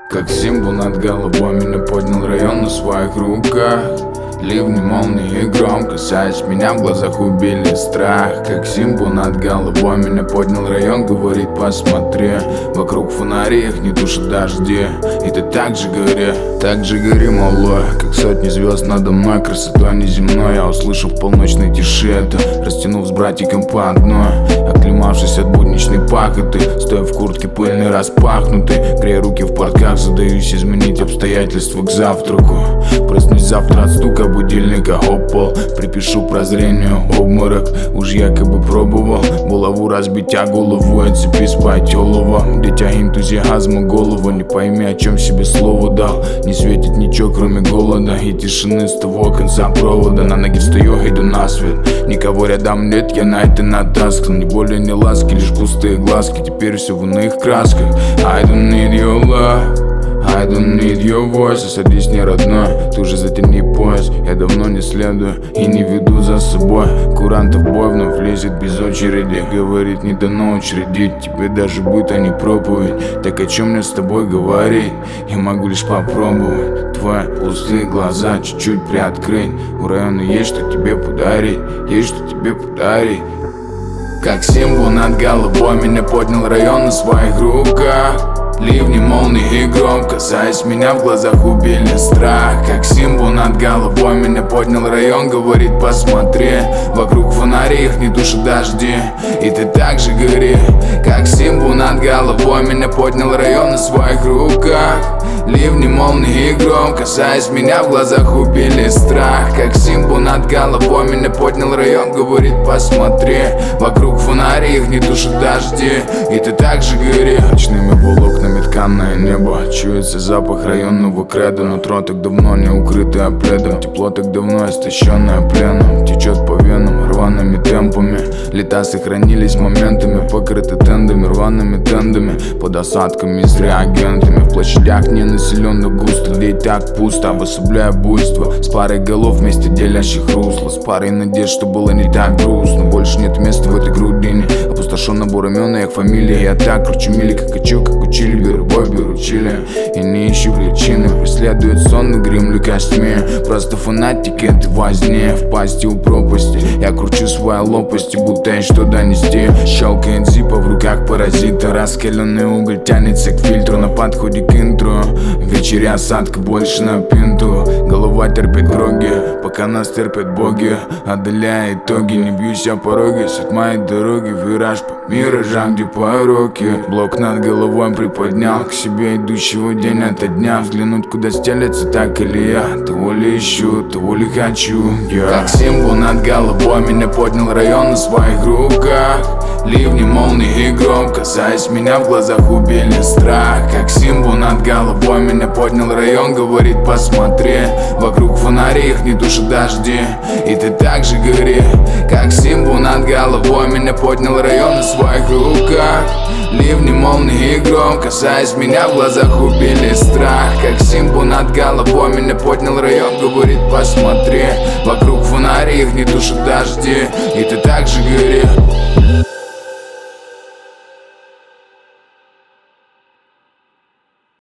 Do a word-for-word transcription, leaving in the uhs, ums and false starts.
Как символ над головой меня поднял район на своих руках. Ливни, молнии и гром, касаясь меня, в глазах убили страх. Как символ над головой меня поднял район, говорит: посмотри, вокруг фонари, их не тушат дожди. И ты так же гори, так же гори, малой, как сотни звезд надо мной, красотой неземной. Я услышал в полночной тиши это, растянув с братиком по одной, оклемавшись от будничной пахоты, стоя в куртке пыльной распахнутой, грея руки в портках, задаюсь изменить обстоятельства к завтраку. Проснусь завтра от стука будильника об пол, припишу прозрению обморок. Уж якобы пробовал булаву разбить, а голову отцепи спать олово. Дитя энтузиазма голову, не пойми, о чем себе слово дал. Не светит ничего, кроме голода и тишины с того конца провода. На ноги встаю, иду на свет, никого рядом нет, я на это натаскан. Ни боли, ни ласки, лишь пустые глазки, теперь все в иных красках. I don't need your love, I don't need your voice. Садись, не родной, ты уже затяни пояс. Я давно не следую и не веду за собой. Курант в бой вновь лезет без очереди, говорит: не дано учредить тебе даже быт, а не проповедь. Так о чем мне с тобой говорить? Я могу лишь попробовать твои пустые глаза чуть-чуть приоткрыть. У района есть что тебе подарить, есть что тебе подарить. Как символ над головой меня поднял район на своих руках. Ливни, молнии и гром, касаясь меня, в глазах убили страх. Как символ над головой меня поднял район, говорит: посмотри, вокруг фонари, их не тушат дожди. И ты так же гори. Как символ над головой меня поднял район на своих руках. Ливни, молнии и гром, касаясь меня, в глазах убили страх. Как символ над головой меня поднял район, говорит: посмотри, вокруг фонари, их не тушат дожди. И ты так же гори. Ночными волокнами тканое небо, чуется запах районного креда. Нутро так давно не укрытое пледом, тепло так давно истощенное пленом. Течет по венам рваными темпами, лета сохранились моментами, покрыты тендами, рваными тендами, под осадками с реагентами. В площадях не населенно густо, где и так пусто, обособляя буйство с парой голов вместе делящих русло, с парой надежд, что было не так грустно. Больше нет места в этой грудине, опустошен набор имен и их фамилии. Я так кручу мили, как хочу, как учили, беру бой, беру чили и не ищу причины. Преследует сон, но гремлю костьми. Просто фанатики этой возни, в пасти у пропасти. Я кручу свои лопасти, будто есть что донести. Щелкает зипа в руках паразита, раскаленный уголь тянется к фильтру. На подходе к интру, в вечере осадка больше на пинту. Голова терпит гроги, пока нас терпят боги. Отдаляя итоги, не бьюсь о пороге. Суть моей дороги, вираж по миражам, где пороки. Блок над головой приподнял к себе идущего день ото дня. Взглянуть, куда стелется так или я. Того ли ищу, того ли хочу я. Как символ над головой меня поднял район на своих руках. Ливни, молнии и гром, касаясь меня, в глазах убили страх. Как символ над головой меня поднял район, говорит: посмотри, вокруг фонари, их не тушат дожди. И ты так же гори. Как символ над головой меня поднял район на своих руках. Ливни, молнии и гром, касаясь меня, в глазах убили страх. Как символ над головой меня поднял район, говорит: посмотри, вокруг фонари, их не тушат дожди. И ты так же гори.